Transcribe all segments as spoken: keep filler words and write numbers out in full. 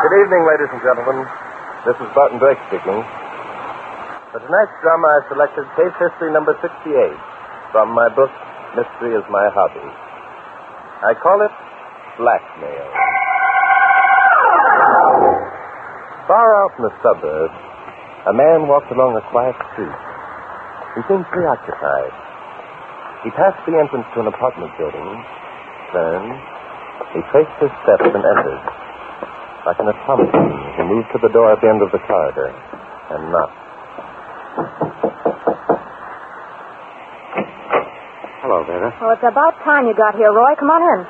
Good evening, ladies and gentlemen. This is Barton Drake speaking. For tonight's drama, I selected case history number sixty-eight from my book, Mystery is My Hobby. I call it Blackmail. Far out in the suburbs, a man walked along a quiet street. He seemed preoccupied. He passed the entrance to an apartment building, turned, he traced his steps and entered. Like an automaton, he moved to the door at the end of the corridor and knocked. Hello, Vera. Well, it's about time you got here, Roy. Come on in.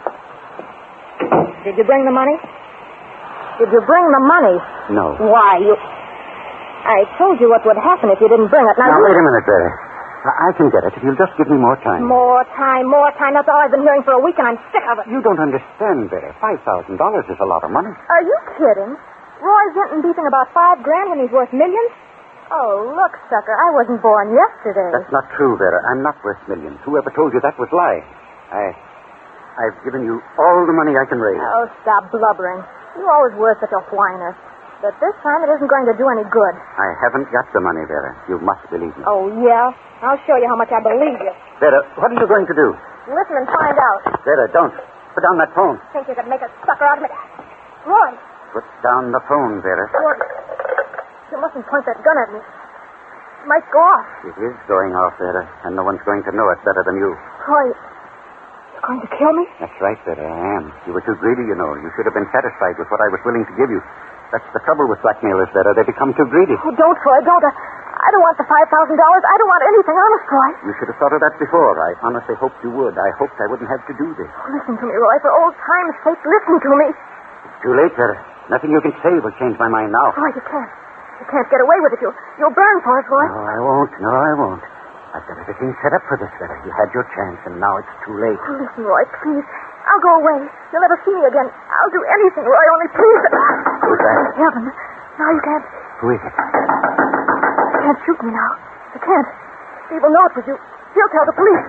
Did you bring the money? Did you bring the money? No. Why, you... I told you what would happen if you didn't bring it. Now, Now, you... wait a minute, Vera. I I can get it if you'll just give me more time. More time, more time. That's all I've been hearing for a week, and I'm sick of it. You don't understand, Vera. Five thousand dollars is a lot of money. Are you kidding? Roy's Vinton beeping about five grand when he's worth millions? Oh, look, sucker, I wasn't born yesterday. That's not true, Vera. I'm not worth millions. Whoever told you that was lie. I... I've given you all the money I can raise. Oh, stop blubbering. You always were such a whiner. But this time it isn't going to do any good. I haven't got the money, Vera. You must believe me. Oh, yeah? I'll show you how much I believe you. Vera, what are you going to do? Listen and find out. Vera, don't. Put down that phone. Think you could make a sucker out of me? Roy, Put down the phone, Vera. Roy, you mustn't point that gun at me. It might go off. It is going off, Vera, and no one's going to know it better than you. Roy, you're going to kill me? That's right, Vera, I am. You were too greedy, you know. You should have been satisfied with what I was willing to give you. That's the trouble with blackmailers, Vera. They become too greedy. Oh, don't, Roy, don't. I, I don't want the five thousand dollars. I don't want anything, honest, Roy. You should have thought of that before. I honestly hoped you would. I hoped I wouldn't have to do this. Oh, listen to me, Roy. For old time's sake, listen to me. It's too late, Vera. Nothing you can say will change my mind now. Roy, you can't. You can't get away with it. You'll, you'll burn for it, Roy. No, I won't. No, I won't. I've got everything set up for this, Vera. You had your chance, and now it's too late. Oh, listen, Roy, please. I'll go away. You'll never see me again. I'll do anything, Roy, only please. Who's that? Heaven. Now you can't... Who is it? You can't shoot me now. You can't. Steve will know it was you. He'll tell the police.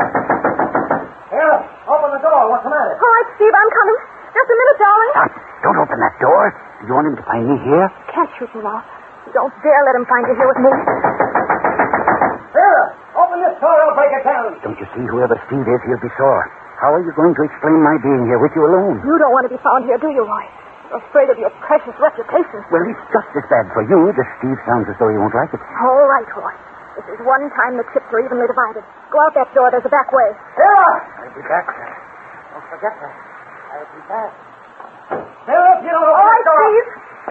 Here, open the door. What's the matter? All right, Steve, I'm coming. Just a minute, darling. Stop. Don't open that door. You want him to find me here? Can't shoot me now. You don't dare let him find you here with me. Here, open this door. I'll break it down. Don't you see, whoever Steve is, he'll be sore. How are you going to explain my being here with you alone? You don't want to be found here, do you, Roy? You're afraid of your precious reputation. Well, it's just as bad for you. This Steve sounds as though he won't like it. All right, Roy. This is one time the chips are evenly divided. Go out that door. There's a back way. Here! I'll be back, sir. Don't forget that. I'll be back. Here, if you don't All open right, the door. Steve.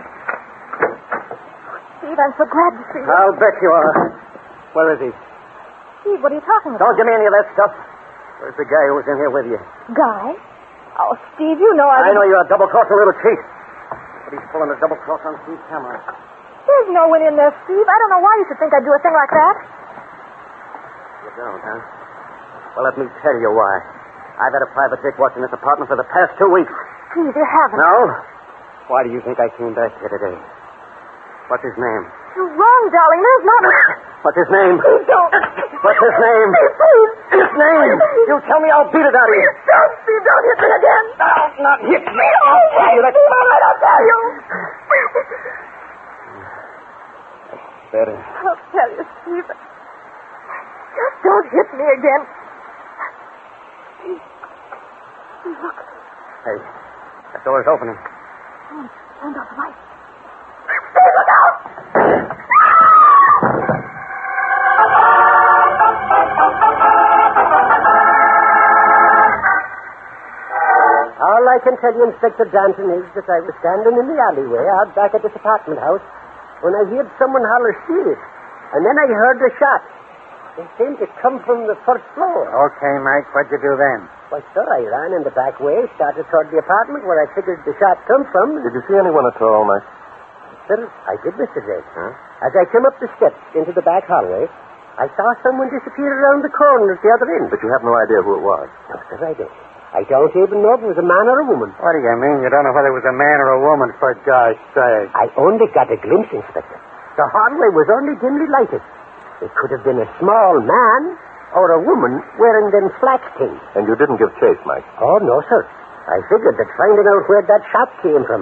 Steve, I'm so glad to see you. I'll bet you are. Where is he? Steve, what are you talking about? Don't give me any of that stuff. Where's the guy who was in here with you? Guy? Oh, Steve, you know I... I know you're a double-crossing little cheat. But he's pulling a double cross on Steve's camera. There's no one in there, Steve. I don't know why you should think I'd do a thing like that. You don't, huh? Well, let me tell you why. I've had a private dick watching this apartment for the past two weeks. Steve, you haven't. No? Why do you think I came back here today? What's his name? You're wrong, darling. There's not... What's his name? Steve, don't. What's his name? Steve, please. His name! You tell me, I'll beat it out of you. Don't, Steve. Don't hit me again. I'll not hit me. Oh, I'll tell you that. Steve, all right, I'll tell you. Better. I'll tell you, Steve. Just don't hit me again. Steve. Steve, look. Hey, that door's opening. Oh, turned off the light. Steve, look out! All I can tell you, Inspector Danton, is that I was standing in the alleyway out back at this apartment house when I heard someone holler, "Steve!" And then I heard a shot. It seemed to come from the first floor. Okay, Mike. What'd you do then? Well, sir, I ran in the back way, started toward the apartment where I figured the shot come from. Did you see anyone at all, Mike? Sir, I did, Mister Drake. Huh? As I came up the steps into the back hallway, I saw someone disappear around the corner at the other end. But you have no idea who it was. No, sir, I don't. I don't even know if it was a man or a woman. What do you mean? You don't know whether it was a man or a woman, for God's sake. I only got a glimpse, Inspector. The hallway was only dimly lighted. It could have been a small man or a woman wearing them flax things. And you didn't give chase, Mike? Oh, no, sir. I figured that finding out where that shot came from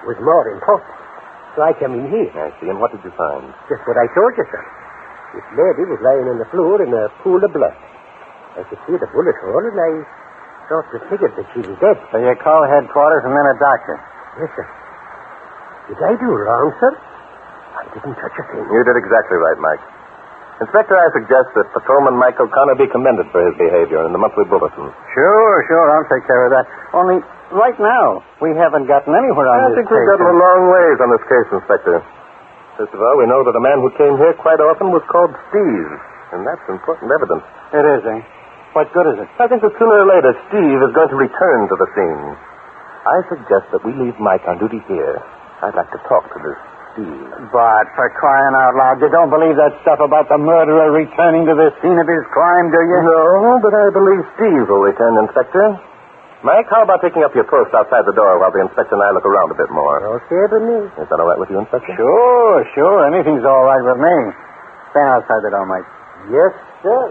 was more important. So I came in here. I see. And what did you find? Just what I told you, sir. This lady was lying on the floor in a pool of blood. I could see the bullet hole, and I thought the figured that she was dead. So you call headquarters and then a doctor. Yes, sir. Did I do wrong, sir? I didn't touch a thing. You did exactly right, Mike. Inspector, I suggest that Patrolman Mike O'Connor be commended for his behavior in the monthly bulletin. Sure, sure. I'll take care of that. Only, right now, we haven't gotten anywhere on I this think we've case. gotten a long ways on this case, Inspector. First of all, we know that a man who came here quite often was called Steve, and that's important evidence. It is, eh? What good is it? I think that sooner or later, Steve is going to return to the scene. I suggest that we leave Mike on duty here. I'd like to talk to this Steve. But for crying out loud, you don't believe that stuff about the murderer returning to the scene of his crime, do you? No, but I believe Steve will return, Inspector. Mike, how about taking up your post outside the door while the inspector and I look around a bit more? Okay, but me. Is that all right with you, Inspector? Sure, sure. Anything's all right with me. Stand outside the door, Mike. Yes, sir.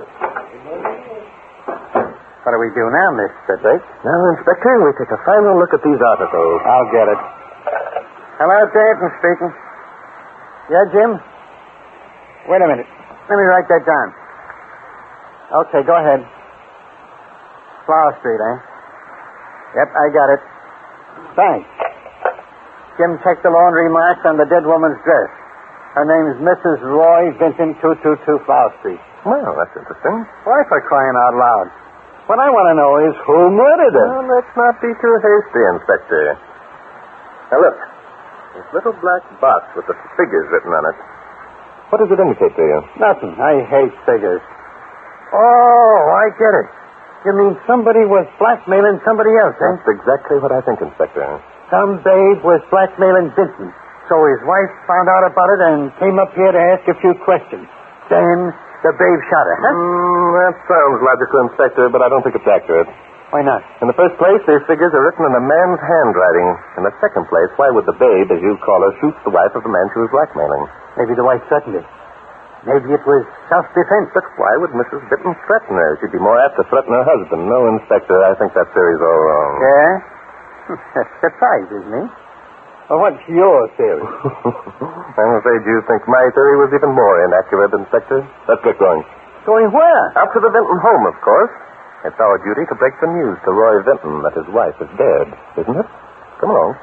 What do we do now, Mister Drake? Now, Inspector, we take a final look at these articles. I'll get it. Hello, Dayton speaking. Yeah, Jim? Wait a minute. Let me write that down. Okay, go ahead. Flower Street, eh? Yep, I got it. Thanks. Jim checked the laundry marks on the dead woman's dress. Her name's Missus Roy Vinton, two two two Flower Street. Well, that's interesting. Why, for crying out loud? What I want to know is who murdered her. Well, let's not be too hasty, Inspector. Now, look. This little black box with the figures written on it. What does it indicate to you? Nothing. I hate figures. Oh, I get it. You mean somebody was blackmailing somebody else, eh? That's exactly what I think, Inspector. Some babe was blackmailing Vinton. So his wife found out about it and came up here to ask a few questions. Then the babe shot her, huh? Mm, that sounds logical, Inspector, but I don't think it's accurate. Why not? In the first place, these figures are written in a man's handwriting. In the second place, why would the babe, as you call her, shoot the wife of the man she was blackmailing? Maybe the wife threatened her. Maybe it was self-defense. But why would Missus Vinton threaten her? She'd be more apt to threaten her husband. No, Inspector, I think that theory's all wrong. Yeah? That surprises me. Well, what's your theory? I'm afraid you think my theory was even more inaccurate, Inspector. Let's get going. Going where? Up to the Vinton home, of course. It's our duty to break the news to Roy Vinton that his wife is dead, isn't it? Come along.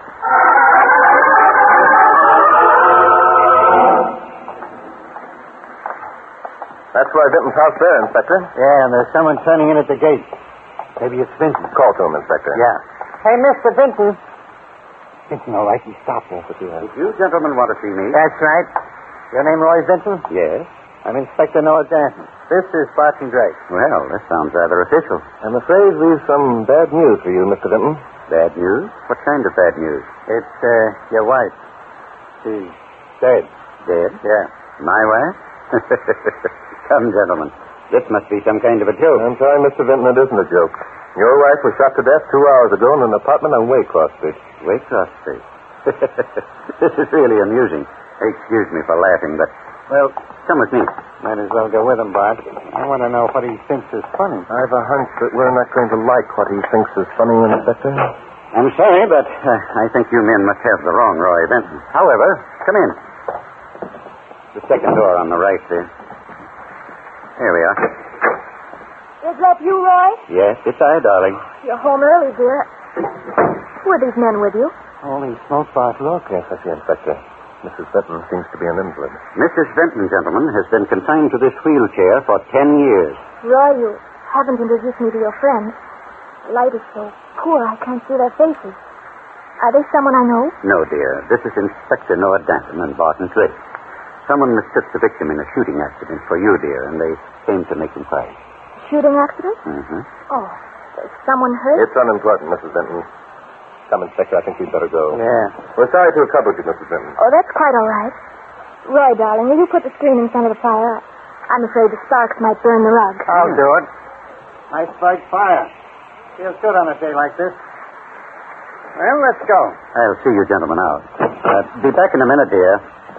That's Roy Vinton's house there, Inspector. Yeah, and there's someone turning in at the gate. Maybe it's Vinton. Call to him, Inspector. Yeah. Hey, Mister Vinton. Vinton, all right, he stopped me. If you gentlemen want to see me... That's right. Your name Roy Vinton? Yes. I'm Inspector Noah Danton. This is Barton Drake. Well, this sounds rather official. I'm afraid we've some bad news for you, Mister Vinton. Bad news? What kind of bad news? It's, uh, your wife. She's dead. Dead? Yeah. My wife? Come, gentlemen. This must be some kind of a joke. I'm sorry, Mister Vinton, it isn't a joke. Your wife was shot to death two hours ago in an apartment on Waycross Street. Waycross Street? This is really amusing. Excuse me for laughing, but... Well, come with me. Might as well go with him, Bart. I want to know what he thinks is funny. I've a hunch that we're not going to like what he thinks is funny, Inspector. I'm sorry, but uh, I think you men must have the wrong Roy Vinton. However, come in. The second door on the right there. Here we are. Is that you, Roy? Yes, it's I, darling. You're home early, dear. Were these men with you? Holy smoke, Bart, look. Yes, I see, Inspector. Missus Vinton seems to be an invalid. Missus Vinton, gentlemen, has been confined to this wheelchair for ten years. Roy, you haven't introduced me to your friends. The light is so poor, I can't see their faces. Are they someone I know? No, dear. This is Inspector Noah Danton and Barton Drake. Someone mistook the victim in a shooting accident for you, dear, and they came to make inquiries. Shooting accident? Mm-hmm. Oh, is someone hurt? It's unimportant, Missus Vinton. Come, Inspector, I think we'd better go. Yeah. We're sorry to have troubled you, Missus Vinton. Oh, that's quite all right. Roy, darling, will you put the screen in front of the fire? I'm afraid the sparks might burn the rug. I'll do it. Nice bright fire. Feels good on a day like this. Well, let's go. I'll see you gentlemen out. Uh, be back in a minute, dear.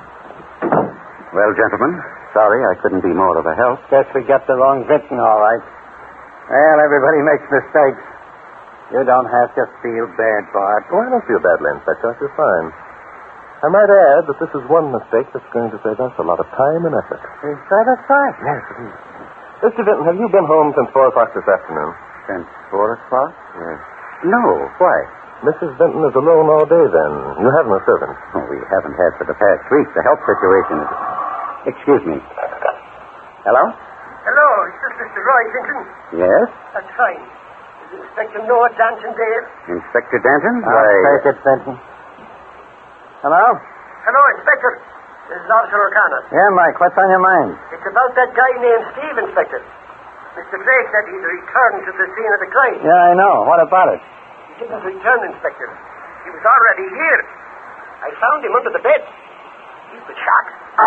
Well, gentlemen, sorry I couldn't be more of a help. Guess we got the wrong Vinton, all right. Well, everybody makes mistakes. You don't have to feel bad, Bart. Oh, I don't feel badly, Inspector. I feel fine. I might add that this is one mistake that's going to save us a lot of time and effort. Is that a fact? Yes, it is. Mister Vinton, have you been home since four o'clock this afternoon? Since four o'clock? Yes. No. Why? Missus Vinton is alone all day, then. You have no servant. Oh, we haven't had for the past week. The health situation is... Excuse me. Hello? Hello, is this Mister Roy Vinton? Yes? That's fine. Is Inspector Noah Danton there? Inspector Danton? I'll Why... take it, Vinton. Hello? Hello, Inspector. This is Officer O'Connor. Yeah, Mike, what's on your mind? It's about that guy named Steve, Inspector. Mister Blake said he'd returned to the scene of the crime. Yeah, I know. What about it? He didn't return, Inspector. He was already here. I found him under the bed. He was shot.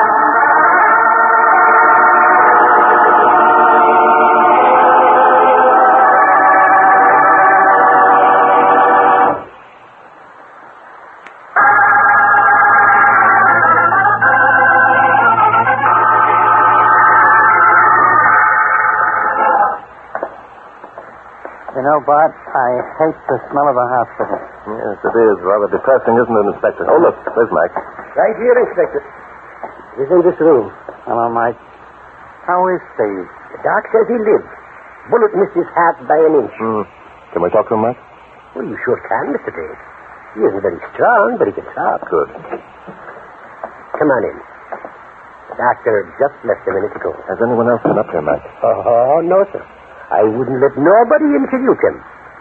You know, Bart, I hate the smell of a hospital. Yes, it is. Rather depressing, isn't it, Inspector? Oh, look. There's Mike. Right here, Inspector. He's in this room. Hello, Mike. How is Steve? The doc says he lives. Bullet missed his heart by an inch. Hmm. Can we talk to him, Mike? Well, you sure can, Mister Blake. He isn't very strong, but he can talk. Good. Come on in. The doctor just left a minute ago. Has anyone else been up here, Mike? Oh, no, sir. I wouldn't let nobody introduce him.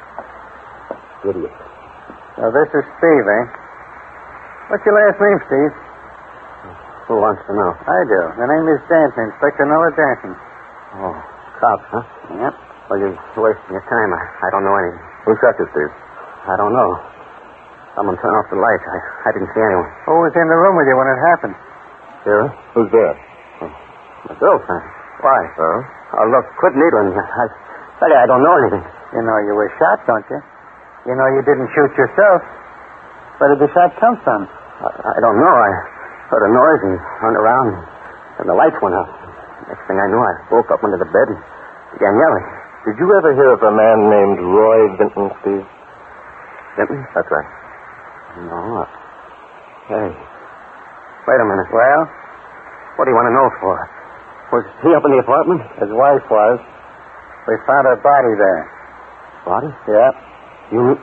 Here he is. So this is Steve, eh? What's your last name, Steve? Who wants to know? I do. The name is Danton, Inspector Noah Danton. Oh, cop, huh? Yep. Well, you're wasting your time. I, I don't know anything. Who shot you, Steve? I don't know. Someone turned off the lights. I, I didn't see anyone. Who was in the room with you when it happened? Sarah? Who's there? My girlfriend. Why? Huh? Oh, look, quit needling me. I tell you, I don't know anything. You know you were shot, don't you? You know you didn't shoot yourself. Where did the shot come from? I, I don't know. I heard a noise and turned around, and the lights went out. Next thing I knew, I woke up under the bed and began yelling. Did you ever hear of a man named Roy Vinton, Steve? Vinton? That's right. No. Hey. Wait a minute. Well? What do you want to know for? Was he up in the apartment? His wife was. We found her body there. Body? Yeah. You...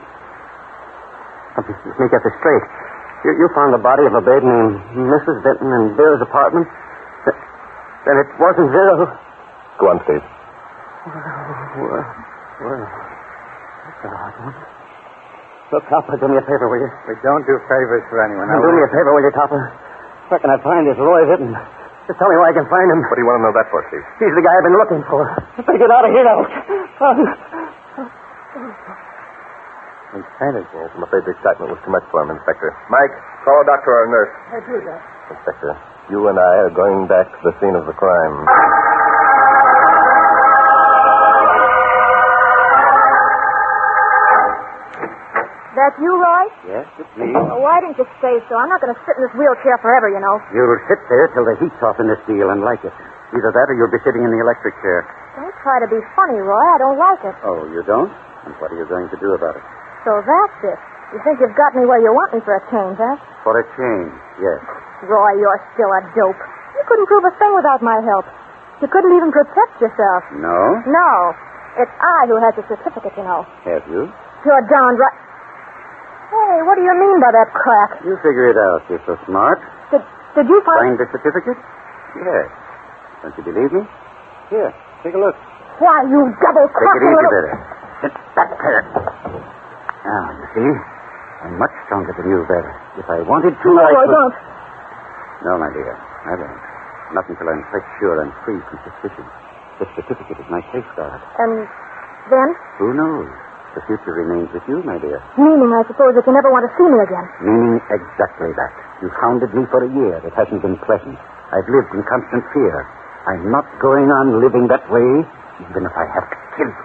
Let me, let me get this straight. You, you found the body of a babe named Missus Vinton in Vera's apartment? Th- Then it wasn't Vera. Go on, Steve. Well, well, God. Look, Topper, do me a favor, will you? We don't do favors for anyone. Do me a favor, will you, Topper? Where can I find this Roy Vinton? Just tell me where I can find him. What do you want to know that for, Steve? He's the guy I've been looking for. I better get out of here now. He's fainted. Yes, I'm afraid the excitement was too much for him, Inspector. Mike, call a doctor or a nurse. I do that. Inspector, you and I are going back to the scene of the crime. That you, Roy? Yes, it's me. Oh, why didn't you say so? I'm not going to sit in this wheelchair forever, you know. You'll sit there till the heat's off in this deal and like it. Either that or you'll be sitting in the electric chair. Don't try to be funny, Roy. I don't like it. Oh, you don't? And what are you going to do about it? So that's it. You think you've got me where you want me for a change, huh? For a change, yes. Roy, you're still a dope. You couldn't prove a thing without my help. You couldn't even protect yourself. No? No. It's I who has the certificate, you know. Have you? You're downright... Hey, what do you mean by that crack? You figure it out. You're so smart. Did, did you find... Find the certificate? Yes. Don't you believe me? Here, take a look. Why, you Take double-cracking it easy, little... Vera. Sit back there. Now, you see, I'm much stronger than you, Vera. If I wanted to, No, I Roy, could... don't. No, my dear, I won't. Not until I'm quite sure I'm free from suspicion. This certificate is my safeguard. And then? Who knows? The future remains with you, my dear. Meaning, I suppose, that you never want to see me again. Meaning exactly that. You hounded me for a year. It hasn't been pleasant. I've lived in constant fear. I'm not going on living that way, even if I have to kill you.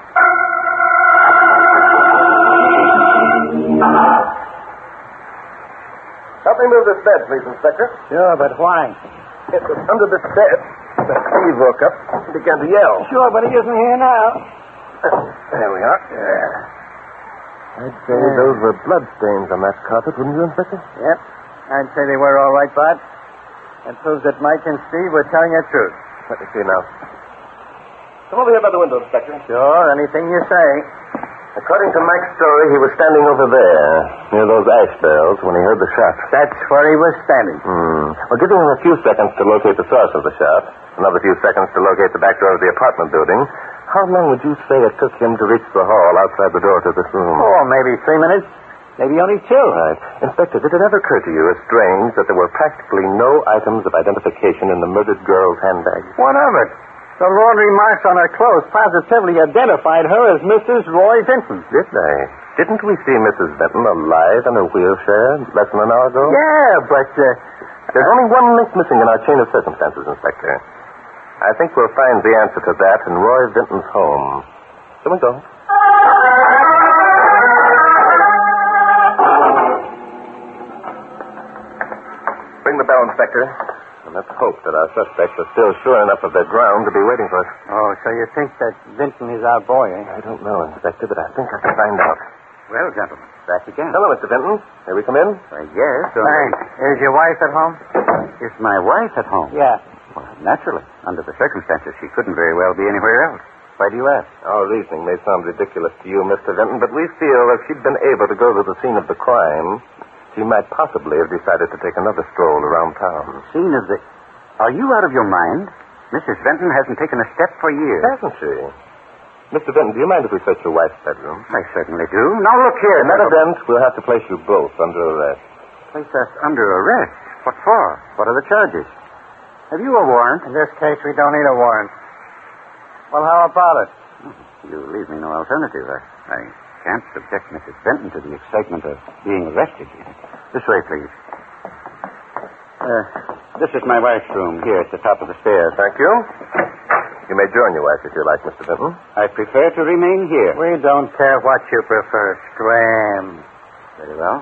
Help me move this bed, please, Inspector. Sure, but why? It was under this bed that Steve woke up and began to yell. Sure, but he isn't here now. There we are. Yeah. I'd say uh, those were bloodstains on that carpet, wouldn't you, Inspector? Yep. I'd say they were all right, Bart. That proves that Mike and Steve were telling the truth. Let me see now. Come over here by the window, Inspector. Sure, anything you say. According to Mike's story, he was standing over there, near those ash barrels, when he heard the shot. That's where he was standing. Hmm. Well, giving him a few seconds to locate the source of the shot, another few seconds to locate the back door of the apartment building, how long would you say it took him to reach the hall outside the door to this room? Oh, maybe three minutes. Maybe only two. Right. Inspector, did it ever occur to you as strange that there were practically no items of identification in the murdered girl's handbag? What of it? The laundry marks on her clothes positively identified her as Missus Roy Vinton. Did they? Didn't we see Missus Vinton alive in her wheelchair less than an hour ago? Yeah, but... Uh, There's only one link missing in our chain of circumstances, Inspector. I think we'll find the answer to that in Roy Vinton's home. Shall we go? Ring the bell, Inspector. And let's hope that our suspects are still sure enough of their ground to be waiting for us. Oh, so you think that Vinton is our boy, eh? I don't know, Inspector, but I think I can find out. Well, gentlemen, back again. Hello, Mister Vinton. May we come in? I guess. So... Thanks. Is your wife at home? Is my wife at home? Yeah. Well, naturally. Under the circumstances, she couldn't very well be anywhere else. Why do you ask? Our reasoning may sound ridiculous to you, Mister Vinton, but we feel if she'd been able to go to the scene of the crime, she might possibly have decided to take another stroll around town. Scene of the... Are you out of your mind? Missus Vinton hasn't taken a step for years. Hasn't she? Mister Vinton, do you mind if we search your wife's bedroom? I certainly do. Now, look here. In that event, we'll have to place you both under arrest. Place us under arrest? What for? What are the charges? Have you a warrant? In this case, we don't need a warrant. Well, how about it? You leave me no alternative. I, I can't subject Missus Vinton to the excitement of being arrested. This way, please. Uh, this is my wife's room here at the top of the stairs. Thank you. You may join your wife if you like, Mister Vinton. I prefer to remain here. We don't care what you prefer. Scram. Very well.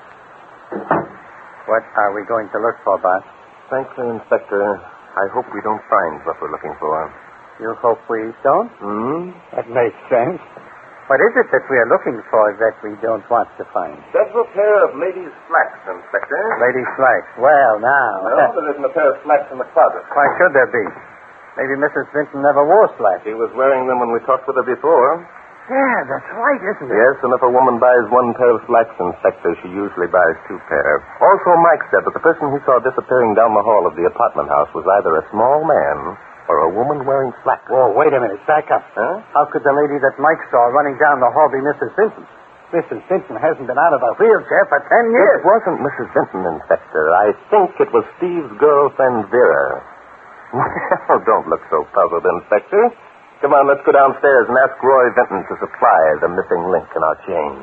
What are we going to look for, Bart? Frankly, Inspector, I hope we don't find what we're looking for. You hope we don't? Hmm? That makes sense. What is it that we are looking for that we don't want to find? Several pair of ladies' slacks, Inspector. Ladies' slacks. Well, now. No, there isn't a pair of slacks in the closet. Why should there be? Maybe Missus Vinton never wore slacks. She was wearing them when we talked with her before. Yeah, that's right, isn't it? Yes, and if a woman buys one pair of slacks, Inspector, she usually buys two pair. Also, Mike said that the person he saw disappearing down the hall of the apartment house was either a small man or a woman wearing slacks. Whoa, wait a minute. Back up. Huh? How could the lady that Mike saw running down the hall be Missus Vinton? Missus Vinton hasn't been out of a wheelchair for ten years. It wasn't Missus Vinton, Inspector. I think it was Steve's girlfriend, Vera. Well, don't look so puzzled, Inspector. Come on, let's go downstairs and ask Roy Vinton to supply the missing link in our chain.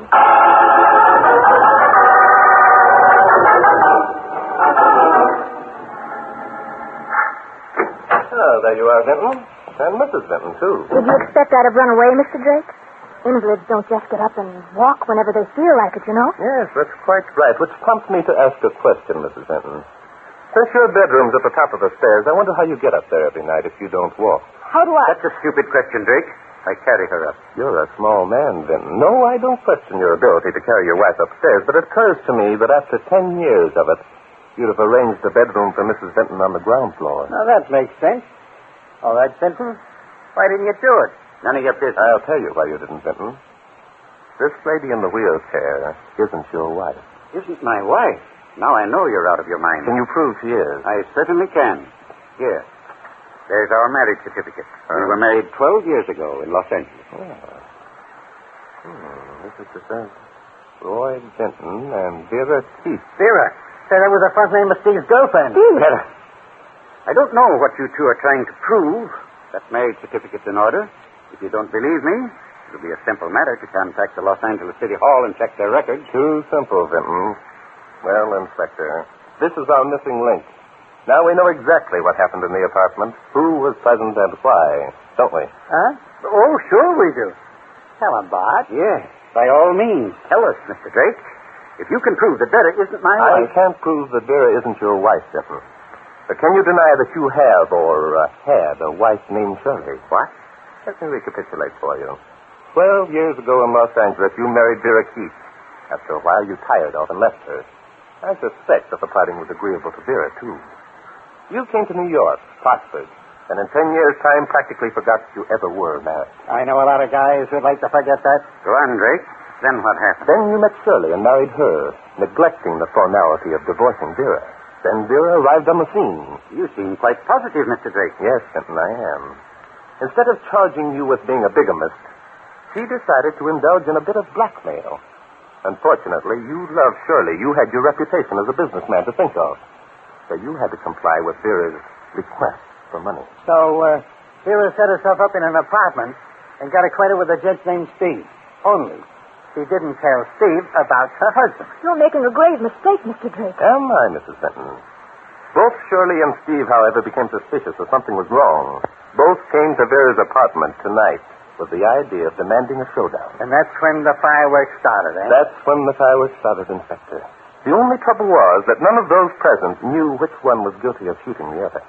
Oh, there you are, Vinton. And Missus Vinton, too. Did you expect I'd have run away, Mister Drake? Invalids don't just get up and walk whenever they feel like it, you know. Yes, that's quite right, which prompts me to ask a question, Missus Vinton. Since your bedroom's at the top of the stairs, I wonder how you get up there every night if you don't walk. How do I... That's a stupid question, Drake. I carry her up. You're a small man, Vinton. No, I don't question your ability to carry your wife upstairs, but it occurs to me that after ten years of it, you'd have arranged a bedroom for Missus Vinton on the ground floor. Now, that makes sense. All right, Vinton. Why didn't you do it? None of your business. I'll tell you why you didn't, Vinton. This lady in the wheelchair isn't your wife. Isn't my wife? Now I know you're out of your mind. Can you prove she is? I certainly can. Here. There's our marriage certificate. Huh? We were married twelve years ago in Los Angeles. Oh. Hmm. This is the same. Roy Vinton and Vera Keith. Vera. Say, that was the front name of Steve's girlfriend. Vera. I don't know what you two are trying to prove. That marriage certificate's in order. If you don't believe me, it'll be a simple matter to contact the Los Angeles City Hall and check their records. Too simple, Vinton. Well, Inspector, this is our missing link. Now we know exactly what happened in the apartment, who was present and why, don't we? Huh? Oh, sure we do. Tell him, Bart. Yes, by all means. Tell us, Mister Drake. If you can prove that Vera isn't my I wife... can't prove that Vera isn't your wife, Vinton. But can you deny that you have or uh, had a wife named Shirley? What? Let me recapitulate for you. Twelve years ago in Los Angeles, you married Vera Keith. After a while, you tired of and left her. I suspect that the parting was agreeable to Vera, too. You came to New York, prospered, and in ten years' time practically forgot you ever were married. I know a lot of guys who'd like to forget that. Go on, Drake. Then what happened? Then you met Shirley and married her, neglecting the formality of divorcing Vera. Then Vera arrived on the scene. You seem quite positive, Mister Drake. Yes, Benton, I am. Instead of charging you with being a bigamist, she decided to indulge in a bit of blackmail. Unfortunately, you loved Shirley. You had your reputation as a businessman to think of. So you had to comply with Vera's request for money. So, uh, Vera set herself up in an apartment and got acquainted with a gent named Steve. Only she didn't tell Steve about her husband. You're making a grave mistake, Mister Drake. Am I, Missus Benton? Both Shirley and Steve, however, became suspicious that something was wrong. Both came to Vera's apartment tonight with the idea of demanding a showdown. And that's when the fireworks started, eh? That's when the fireworks started, Inspector. The only trouble was that none of those present knew which one was guilty of shooting the other.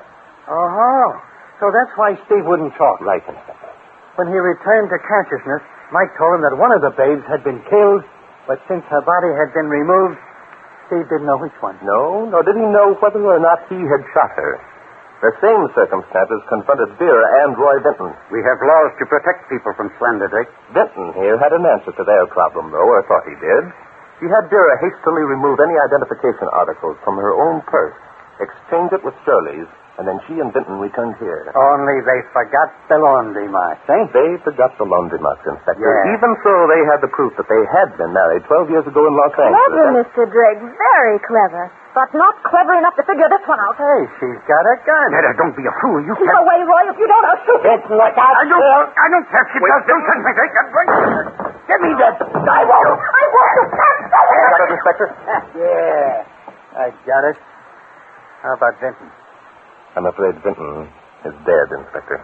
Oh, so that's why Steve wouldn't talk. Right, Inspector. When he returned to consciousness, Mike told him that one of the babes had been killed, but since her body had been removed, Steve didn't know which one. No, nor did he know whether or not he had shot her. The same circumstances confronted Vera and Roy Benton. We have laws to protect people from slander, Drake. Benton here had an answer to their problem, though, or thought he did. He had Vera hastily remove any identification articles from her own purse, exchange it with Shirley's, and then she and Benton returned here. Only they forgot the laundry marks, eh? They forgot the laundry marks, Inspector. Yeah. Even so, they had the proof that they had been married twelve years ago in Los Clever, Angeles. Mister Drake. Very clever. But not clever enough to figure this one out. Hey, she's got a gun. Netta, don't be a fool. You Keep can't... away, Roy. If you don't, I'll shoot you. Benton, look out. I don't, I don't care if she does. Don't touch me, Drake. I'm going to... Give me that. I won't. I won't. You can't say it. Got it, Inspector? Yeah, I got it. How about Benton? I'm afraid Benton is dead, Inspector.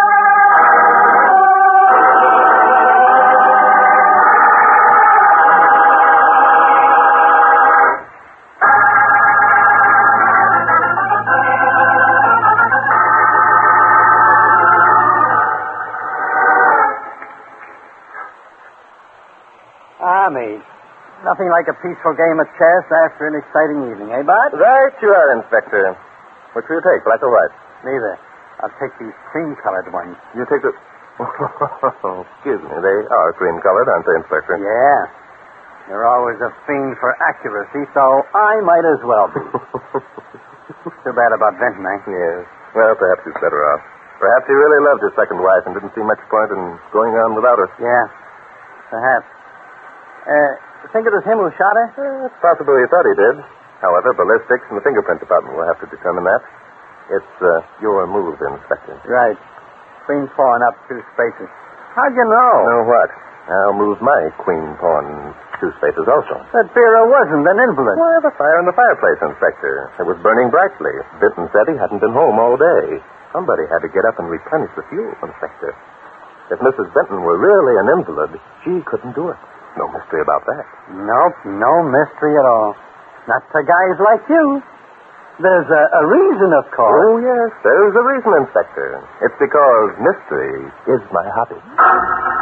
Army. Nothing like a peaceful game of chess after an exciting evening, eh, Bud? Right you are, Inspector. Which will you take, black or white? Neither. I'll take these cream-colored ones. You take the... Excuse me, they are cream-colored, aren't they, Inspector? Yeah. You're always a fiend for accuracy, so I might as well be. Too bad about Benton, eh? Yes. Well, perhaps he's better off. Perhaps he really loved his second wife and didn't see much point in going on without her. Yeah. Perhaps. Uh, think it was him who shot her? Eh, it's possible he thought he did. However, ballistics and the fingerprint department will have to determine that. It's uh, your move, Inspector. Right. Queen pawn up two spaces. How'd you know? Know what? I'll move my queen pawn two spaces also. That Vera wasn't an invalid. Well, the fire in the fireplace, Inspector. It was burning brightly. Benton said he hadn't been home all day. Somebody had to get up and replenish the fuel, Inspector. If Missus Benton were really an invalid, she couldn't do it. No mystery about that. Nope, no mystery at all. Not to guys like you. There's a, a reason, of course. Oh, yes, there's a reason, Inspector. It's because mystery is my hobby.